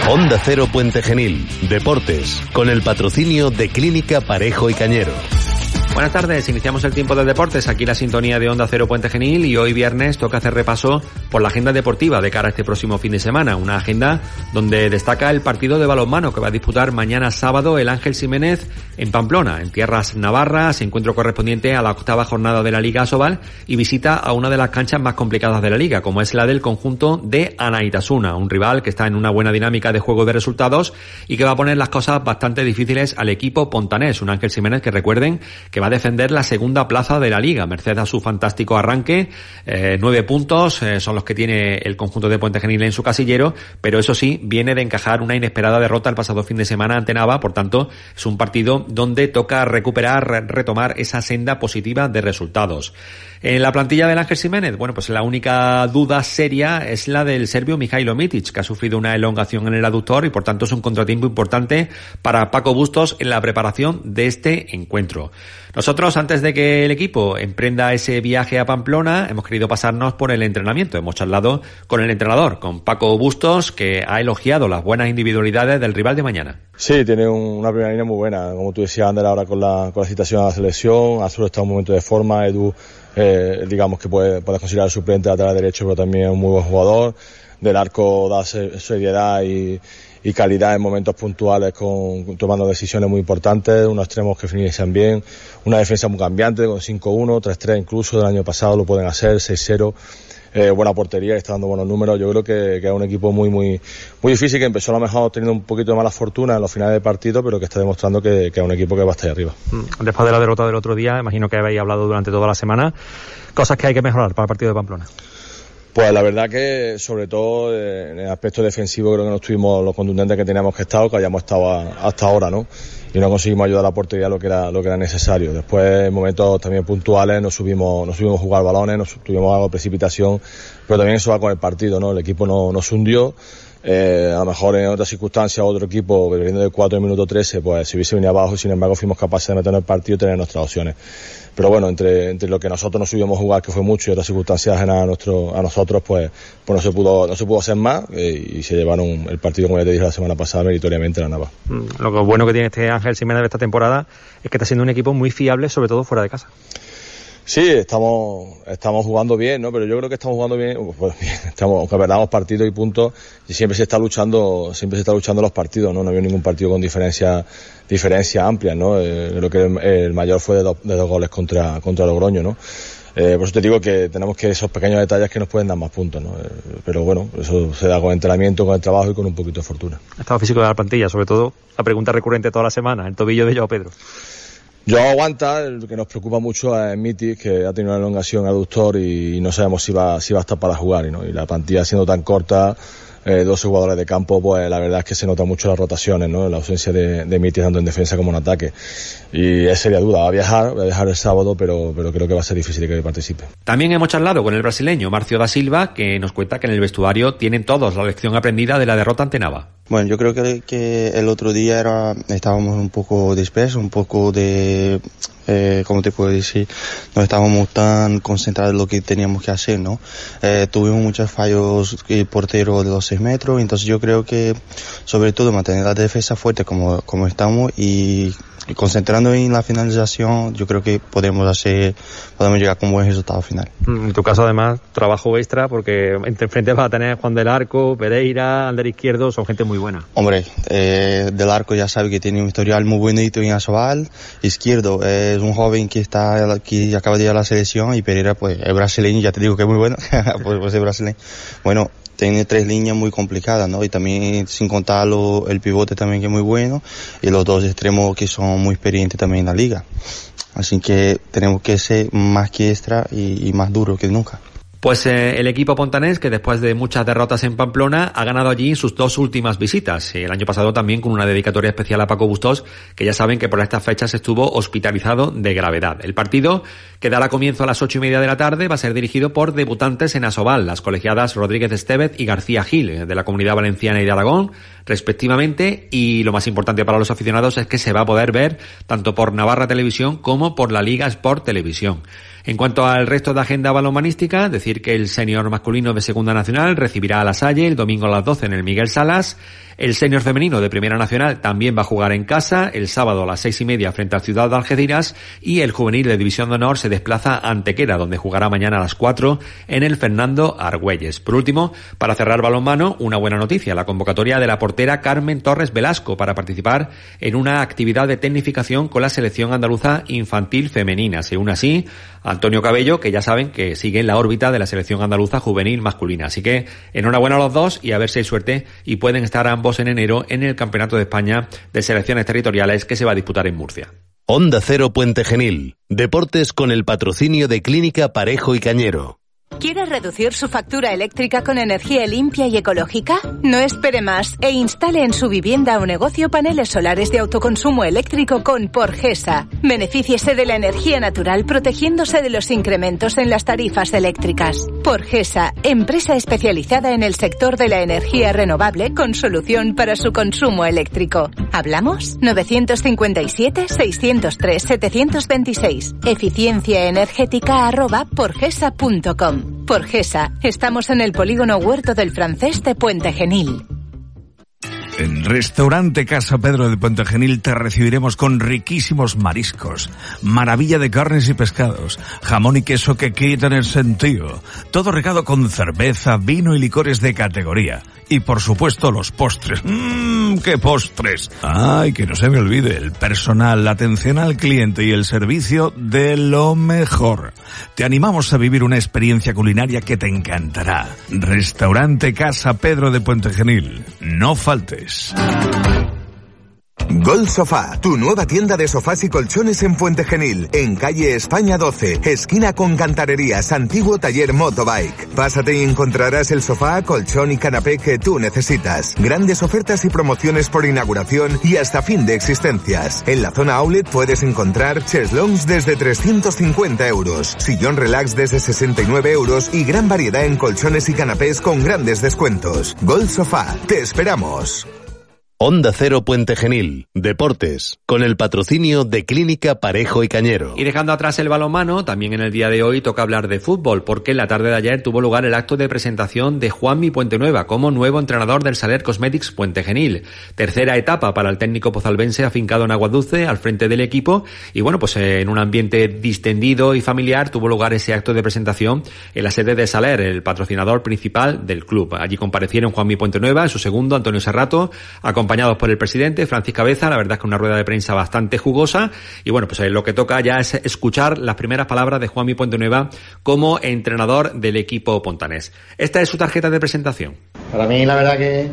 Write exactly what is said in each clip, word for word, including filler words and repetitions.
Onda Cero Puente Genil, Deportes, con el patrocinio de Clínica Parejo y Cañero. Buenas tardes, iniciamos el tiempo de deportes, aquí la sintonía de Onda Cero Puente Genil, y hoy viernes toca hacer repaso por la agenda deportiva de cara a este próximo fin de semana, una agenda donde destaca el partido de balonmano que va a disputar mañana sábado el Ángel Ximénez en Pamplona, en tierras navarras, encuentro correspondiente a la octava jornada de la Liga Asobal y visita a una de las canchas más complicadas de la Liga, como es la del conjunto de Anaitasuna, un rival que está en una buena dinámica de juego de resultados y que va a poner las cosas bastante difíciles al equipo pontanés, un Ángel Ximénez que recuerden que va a defender la segunda plaza de la Liga, merced a su fantástico arranque, eh, nueve puntos eh, son los que tiene el conjunto de Puente Genil en su casillero, pero eso sí, viene de encajar una inesperada derrota el pasado fin de semana ante Nava, por tanto, es un partido donde toca recuperar, retomar esa senda positiva de resultados. En la plantilla del Ángel Ximénez, bueno, pues la única duda seria es la del serbio Mihailo Mitic, que ha sufrido una elongación en el aductor y por tanto es un contratiempo importante para Paco Bustos en la preparación de este encuentro. Nosotros, antes de que el equipo emprenda ese viaje a Pamplona, hemos querido pasarnos por el entrenamiento. Hemos charlado con el entrenador, con Paco Bustos, que ha elogiado las buenas individualidades del rival de mañana. Sí, tiene una primera línea muy buena. Como tú decías, Ander, ahora con la, con la citación a la selección, Azul está en un momento de forma, Edu, eh, digamos que puede, puede considerar suplente a lateral derecho, pero también es un muy buen jugador. Del Arco da seriedad y, y calidad en momentos puntuales, con tomando decisiones muy importantes, unos extremos que finalizan bien, una defensa muy cambiante con cinco uno, tres tres incluso del año pasado lo pueden hacer, seis cero, eh, buena portería, está dando buenos números. Yo creo que, que es un equipo muy muy muy difícil, que empezó a lo mejor teniendo un poquito de mala fortuna en los finales de partido, pero que está demostrando que, que es un equipo que va a estar ahí arriba. Después de la derrota del otro día, imagino que habéis hablado durante toda la semana, cosas que hay que mejorar para el partido de Pamplona. Pues la verdad que, sobre todo en el aspecto defensivo, creo que no estuvimos lo contundentes que teníamos que estar, que hayamos estado a, hasta ahora, ¿no? Y no conseguimos ayudar a la portería lo que era, lo que era necesario. Después, en momentos también puntuales, nos subimos, nos subimos a jugar balones, nos tuvimos algo de precipitación, pero también eso va con el partido, ¿no? El equipo no, nos hundió. Eh, a lo mejor en otras circunstancias otro equipo perdiendo de cuatro en minuto trece, pues si hubiese venido abajo, sin embargo fuimos capaces de meternos en el partido y tener nuestras opciones. Pero bueno, entre, entre lo que nosotros nos subimos a jugar, que fue mucho, y otras circunstancias ajenas a, nuestro, a nosotros, pues, pues no se pudo, no se pudo hacer más, eh, y se llevaron el partido, como ya te dije la semana pasada, meritoriamente a la Nava. Lo bueno que tiene este Ángel Ximénez de esta temporada es que está siendo un equipo muy fiable, sobre todo fuera de casa. Sí, estamos, estamos jugando bien, ¿no? Pero yo creo que estamos jugando bien, pues bien, estamos, aunque perdamos partidos y puntos, y siempre se está luchando, siempre se está luchando los partidos, ¿no? No había ningún partido con diferencia, diferencia amplia, ¿no? Eh, creo que el, el mayor fue de dos, de dos goles contra, contra Logroño, ¿no? Eh, por eso te digo que tenemos que esos pequeños detalles que nos pueden dar más puntos, ¿no? Eh, pero bueno, eso se da con el entrenamiento, con el trabajo y con un poquito de fortuna. Estado físico de la plantilla, sobre todo la pregunta recurrente toda la semana, el tobillo de Joao Pedro. Yo aguanta, lo que nos preocupa mucho es Mitic, que ha tenido una elongación aductor y no sabemos si va, si va a estar para jugar, ¿no? Y la plantilla siendo tan corta, eh, doce jugadores de campo, pues la verdad es que se nota mucho las rotaciones, ¿no? La ausencia de, de Mitic tanto en defensa como en ataque. Y es seria duda, va a viajar, va a viajar el sábado, pero, pero creo que va a ser difícil que participe. También hemos charlado con el brasileño Marcio da Silva, que nos cuenta que en el vestuario tienen todos la lección aprendida de la derrota ante Nava. Bueno, yo creo que, que el otro día era, estábamos un poco dispersos, un poco de, eh, ¿cómo te puedo decir? No estábamos tan concentrados en lo que teníamos que hacer, ¿no? Eh, tuvimos muchos fallos, el portero de los seis metros, entonces yo creo que, sobre todo, mantener la defensa fuerte como, como estamos y, y concentrando en la finalización, yo creo que podemos hacer, podemos llegar con un buen resultado final. En tu caso, además, trabajo extra, porque entre frente vas a tener Juan del Arco, Pereira, Ander Izquierdo, son gente muy buena. Hombre, eh, Del Arco ya sabe que tiene un historial muy bonito en Asobal. Izquierdo es un joven que está que acaba de ir a la selección, y Pereira pues es brasileño, ya te digo que es muy bueno, pues, pues es brasileño. Bueno, tiene tres líneas muy complicadas, ¿no? Y también, sin contar lo, el pivote también, que es muy bueno, y los dos extremos que son muy experientes también en la liga. Así que tenemos que ser más que extra y, y más duro que nunca. Pues eh, el equipo pontanés, que después de muchas derrotas en Pamplona, ha ganado allí sus dos últimas visitas. El año pasado también con una dedicatoria especial a Paco Bustos, que ya saben que por estas fechas estuvo hospitalizado de gravedad. El partido, que dará comienzo a las ocho y media de la tarde, va a ser dirigido por debutantes en Asobal, las colegiadas Rodríguez Estevez y García Gil, de la Comunidad Valenciana y de Aragón, respectivamente, y lo más importante para los aficionados es que se va a poder ver tanto por Navarra Televisión como por la Liga Sport Televisión. En cuanto al resto de agenda balonmanística, decir que el senior masculino de Segunda Nacional recibirá a La Salle el domingo a las doce en el Miguel Salas. El senior femenino de Primera Nacional también va a jugar en casa el sábado a las seis y media frente al Ciudad de Algeciras, y el juvenil de División de Honor se desplaza a Antequera, donde jugará mañana a las cuatro en el Fernando Argüelles. Por último, para cerrar balonmano, una buena noticia: la convocatoria de la portera Carmen Torres Velasco para participar en una actividad de tecnificación con la selección andaluza infantil femenina. Se une así Antonio Cabello, que ya saben que sigue en la órbita de la selección andaluza juvenil masculina. Así que enhorabuena a los dos y a ver si hay suerte y pueden estar ambos en enero en el Campeonato de España de Selecciones Territoriales que se va a disputar en Murcia. Onda Cero Puente Genil. Deportes con el patrocinio de Clínica Parejo y Cañero. ¿Quiere reducir su factura eléctrica con energía limpia y ecológica? No espere más e instale en su vivienda o negocio paneles solares de autoconsumo eléctrico con Porgesa. Benefíciese de la energía natural protegiéndose de los incrementos en las tarifas eléctricas. Porgesa, empresa especializada en el sector de la energía renovable con solución para su consumo eléctrico. ¿Hablamos? nueve cinco siete, seis cero tres, siete dos seis. Eficiencia energética arroba porgesa punto com. Porgesa, estamos en el polígono Huerto del Francés de Puente Genil. En Restaurante Casa Pedro de Puente Genil te recibiremos con riquísimos mariscos, maravilla de carnes y pescados, jamón y queso que quitan el sentido, todo regado con cerveza, vino y licores de categoría. Y por supuesto los postres. ¡Mmm! ¡Qué postres! ¡Ay, que no se me olvide! El personal, la atención al cliente y el servicio de lo mejor. Te animamos a vivir una experiencia culinaria que te encantará. Restaurante Casa Pedro de Puente Genil. No faltes. Gold Sofá, tu nueva tienda de sofás y colchones en Puente Genil, en calle España doce, esquina con Cantarerías, antiguo taller Motobike. Pásate y encontrarás el sofá, colchón y canapé que tú necesitas. Grandes ofertas y promociones por inauguración y hasta fin de existencias. En la zona outlet puedes encontrar cheslongs desde trescientos cincuenta euros, sillón relax desde sesenta y nueve euros y gran variedad en colchones y canapés con grandes descuentos. Gold Sofá, te esperamos. Onda Cero Puente Genil. Deportes, con el patrocinio de Clínica Parejo y Cañero. Y dejando atrás el balonmano, también en el día de hoy toca hablar de fútbol, porque en la tarde de ayer tuvo lugar el acto de presentación de Juanmi Puentenueva como nuevo entrenador del Saler Cosmetics Puente Genil. Tercera etapa para el técnico pozalbense afincado en Aguadulce al frente del equipo, y bueno, pues en un ambiente distendido y familiar tuvo lugar ese acto de presentación en la sede de Saler, el patrocinador principal del club. Allí comparecieron Juanmi Puentenueva, su segundo Antonio Serrato, acompañados por el presidente Francis Cabeza. La verdad es que una rueda de prensa bastante jugosa, y bueno, pues lo que toca ya es escuchar las primeras palabras de Juanmi Puentenueva como entrenador del equipo pontanés. Esta es su tarjeta de presentación. Para mí la verdad que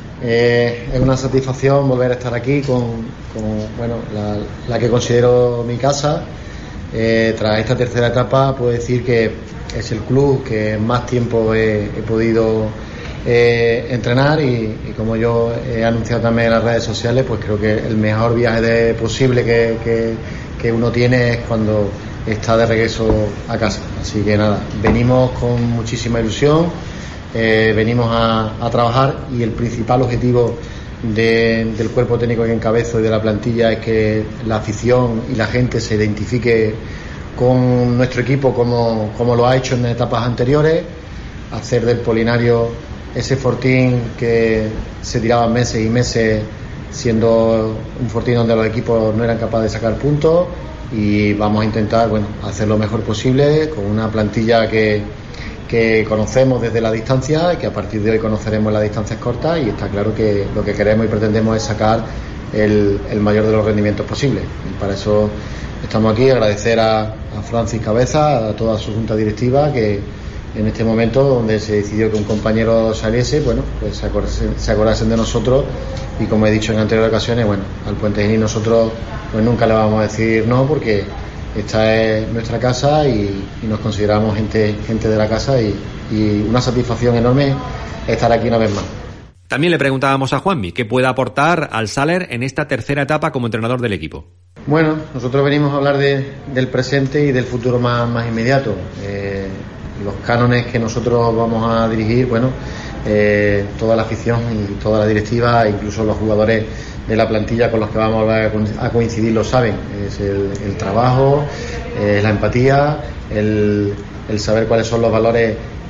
eh, es una satisfacción volver a estar aquí con, con bueno, la, la que considero mi casa. Eh, tras esta tercera etapa puedo decir que es el club que más tiempo he, he podido Eh, entrenar y, y como yo he anunciado también en las redes sociales, pues creo que el mejor viaje de, posible que, que, que uno tiene es cuando está de regreso a casa. Así que nada, venimos con muchísima ilusión, eh, venimos a, a trabajar, y el principal objetivo de, del cuerpo técnico que encabezo y de la plantilla es que la afición y la gente se identifique con nuestro equipo como, como lo ha hecho en etapas anteriores, hacer del Polinario ese fortín que se tiraban meses y meses siendo un fortín donde los equipos no eran capaces de sacar puntos, y vamos a intentar, bueno, hacer lo mejor posible con una plantilla que, que conocemos desde la distancia y que a partir de hoy conoceremos las distancias cortas, y está claro que lo que queremos y pretendemos es sacar el, el mayor de los rendimientos posibles, y para eso estamos aquí. Agradecer a, a Francis Cabeza, a toda su junta directiva, que en este momento donde se decidió que un compañero saliese, bueno, pues se acordasen, se acordasen de nosotros, y como he dicho en anteriores ocasiones, bueno, al Puente Genil nosotros pues nunca le vamos a decir no, porque esta es nuestra casa y, y nos consideramos gente, gente de la casa, y, y una satisfacción enorme estar aquí una vez más. También le preguntábamos a Juanmi qué puede aportar al Saler en esta tercera etapa como entrenador del equipo. Bueno, nosotros venimos a hablar de, del presente y del futuro más, más inmediato. Eh, los cánones que nosotros vamos a dirigir, bueno, eh, toda la afición y toda la directiva, incluso los jugadores de la plantilla con los que vamos a coincidir lo saben. Es el, el trabajo, eh, la empatía, el, el saber cuáles son los valores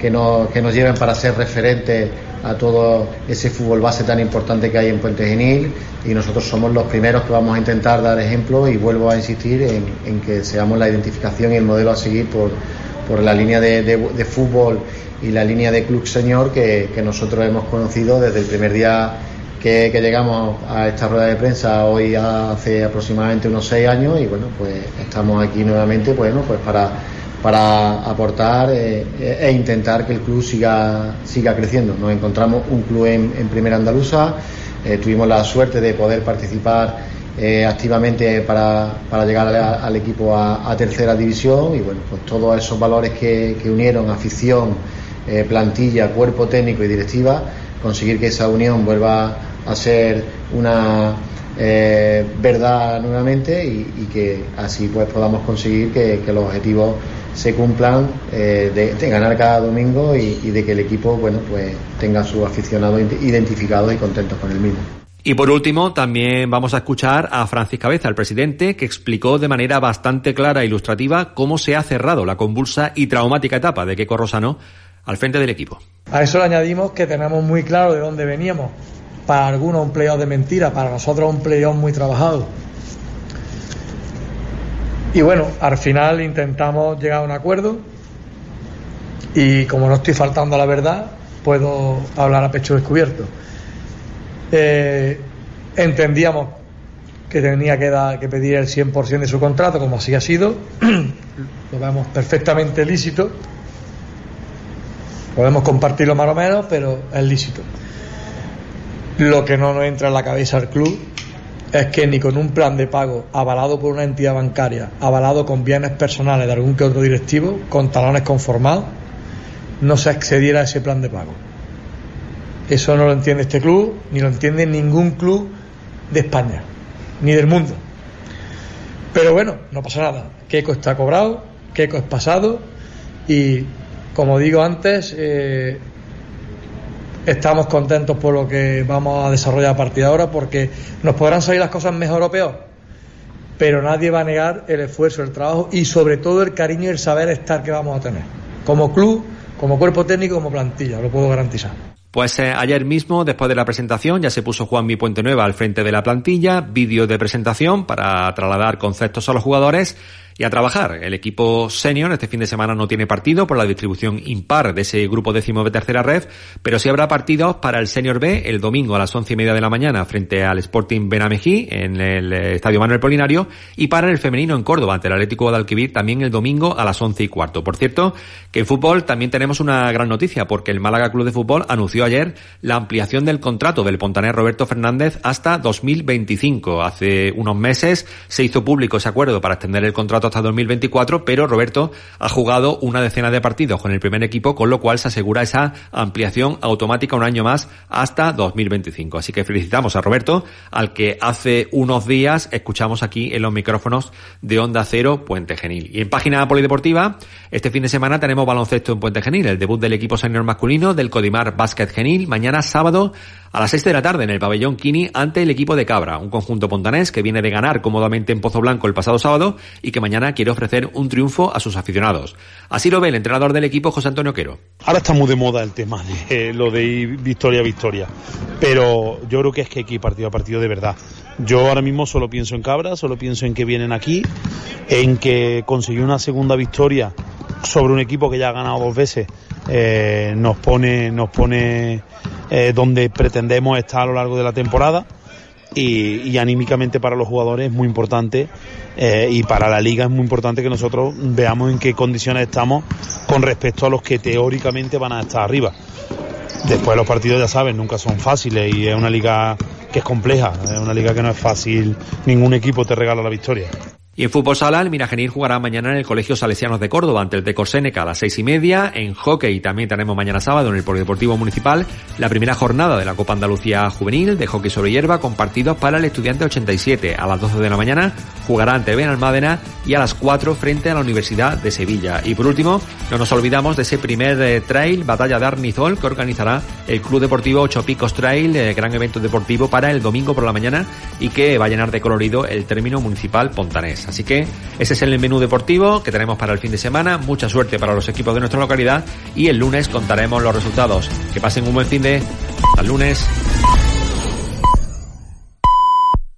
que nos, que nos lleven para ser referentes a todo ese fútbol base tan importante que hay en Puente Genil, y nosotros somos los primeros que vamos a intentar dar ejemplo, y vuelvo a insistir en, en que seamos la identificación y el modelo a seguir por, por la línea de, de, de fútbol y la línea de club señor que, que nosotros hemos conocido desde el primer día que, que llegamos a esta rueda de prensa hoy hace aproximadamente unos seis años, y bueno, pues estamos aquí nuevamente, bueno, pues para para aportar eh, e intentar que el club siga siga creciendo. Nos encontramos un club en, en Primera Andaluza, eh, tuvimos la suerte de poder participar eh, activamente para, para llegar a, al equipo a, a Tercera División, y bueno, pues todos esos valores que, que unieron afición, eh, plantilla, cuerpo técnico y directiva, conseguir que esa unión vuelva a ser una eh, verdad nuevamente, y, y que así pues podamos conseguir que, que los objetivos se cumplan, eh, de, de ganar cada domingo, y, y de que el equipo, bueno, pues tenga a sus aficionados identificados y contentos con el mismo. Y por último, también vamos a escuchar a Francis Cabeza, el presidente, que explicó de manera bastante clara e ilustrativa cómo se ha cerrado la convulsa y traumática etapa de Keko Rosano al frente del equipo. A eso le añadimos que tenemos muy claro de dónde veníamos. Para algunos un playoff de mentira, para nosotros un playoff muy trabajado. Y bueno, al final intentamos llegar a un acuerdo, y como no estoy faltando a la verdad, puedo hablar a pecho descubierto. Eh, entendíamos que tenía que, dar, que pedir el cien por ciento de su contrato, como así ha sido. Lo vemos perfectamente lícito, podemos compartirlo más o menos, pero es lícito. Lo que no nos entra en la cabeza al club es que ni con un plan de pago avalado por una entidad bancaria, avalado con bienes personales de algún que otro directivo, con talones conformados, no se accediera a ese plan de pago. Eso no lo entiende este club, ni lo entiende ningún club de España, ni del mundo. Pero bueno, no pasa nada. Keko está cobrado, Keko es pasado, y como digo antes, eh, estamos contentos por lo que vamos a desarrollar a partir de ahora, porque nos podrán salir las cosas mejor o peor, pero nadie va a negar el esfuerzo, el trabajo y sobre todo el cariño y el saber estar que vamos a tener como club, como cuerpo técnico, como plantilla, lo puedo garantizar. Pues eh, ayer mismo, después de la presentación, ya se puso Juanmi Puentenueva al frente de la plantilla, vídeo de presentación para trasladar conceptos a los jugadores y a trabajar. El equipo senior este fin de semana no tiene partido por la distribución impar de ese grupo décimo de tercera ref, pero sí habrá partidos para el senior B el domingo a las once y media de la mañana frente al Sporting Benamejí en el Estadio Manuel Polinario, y para el femenino en Córdoba ante el Atlético Guadalquivir también el domingo a las once y cuarto. Por cierto, que en fútbol también tenemos una gran noticia, porque el Málaga Club de Fútbol anunció ayer la ampliación del contrato del pontanés Roberto Fernández hasta dos mil veinticinco. Hace unos meses se hizo público ese acuerdo para extender el contrato hasta dos mil veinticuatro, pero Roberto ha jugado una decena de partidos con el primer equipo, con lo cual se asegura esa ampliación automática un año más hasta dos mil veinticinco. Así que felicitamos a Roberto, al que hace unos días escuchamos aquí en los micrófonos de Onda Cero Puente Genil. Y en página polideportiva, este fin de semana tenemos baloncesto en Puente Genil, el debut del equipo senior masculino del Codimar Básquet Genil, mañana sábado a las seis de la tarde en el pabellón Kini ante el equipo de Cabra, un conjunto pontanés que viene de ganar cómodamente en Pozo Blanco el pasado sábado y que mañana quiere ofrecer un triunfo a sus aficionados. Así lo ve el entrenador del equipo, José Antonio Quero. Ahora está muy de moda el tema de lo de ir victoria a victoria, pero yo creo que es que hay que ir partido a partido de verdad. Yo ahora mismo solo pienso en Cabra, solo pienso en que vienen aquí, en que conseguir una segunda victoria sobre un equipo que ya ha ganado dos veces eh, nos pone nos pone eh, donde pretendemos estar a lo largo de la temporada, y, y anímicamente para los jugadores es muy importante, eh, y para la liga es muy importante que nosotros veamos en qué condiciones estamos con respecto a los que teóricamente van a estar arriba. Después los partidos, ya saben, nunca son fáciles, y es una liga que es compleja, es una liga que no es fácil, ningún equipo te regala la victoria. Y en fútbol sala, el Miragenil jugará mañana en el Colegio Salesianos de Córdoba ante el Tecor Séneca a las seis y media. En hockey también tenemos mañana sábado en el Polideportivo Municipal la primera jornada de la Copa Andalucía Juvenil de hockey sobre hierba, con partidos para el Estudiante ochenta y siete. A las doce de la mañana jugará ante Benalmádena y a las cuatro frente a la Universidad de Sevilla. Y por último, no nos olvidamos de ese primer eh, trail, Batalla de Arnizol, que organizará el Club Deportivo Ocho Picos Trail, eh, gran evento deportivo para el domingo por la mañana y que va a llenar de colorido el término municipal pontanés. Leganés. Así que ese es el menú deportivo que tenemos para el fin de semana. Mucha suerte para los equipos de nuestra localidad y el lunes contaremos los resultados. Que pasen un buen fin de... Hasta el lunes.